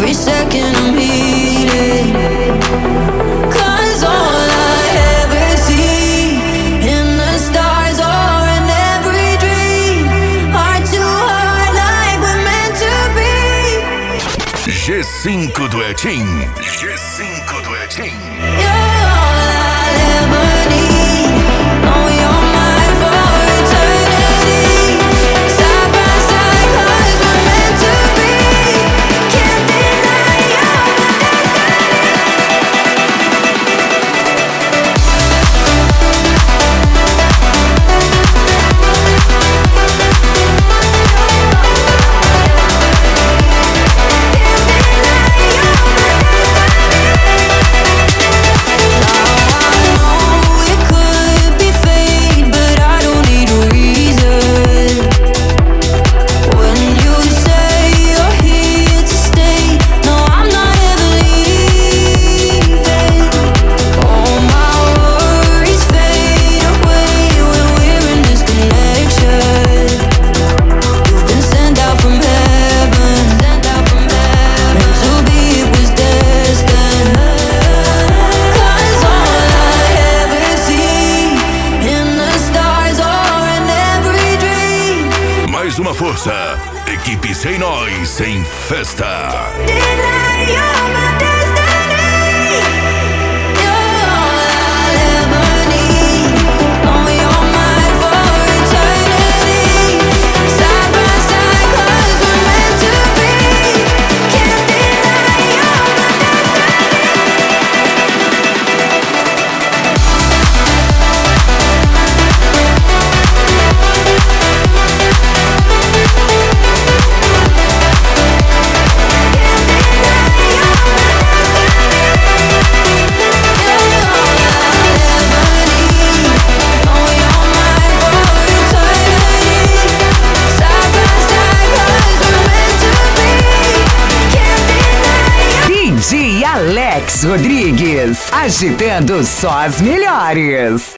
Every second I'm healing, 'cause all I ever see in the stars or in every dream, heart to heart like we're meant to be. G5 do Etim. G5 do Etim. You're all I'll ever need. Know you're mine for eternity. Side by side 'cause we're meant to be. Can't deny you're uma força. Equipe sem nós, sem festa. DJ Alex Rodrigues, agitando só as melhores.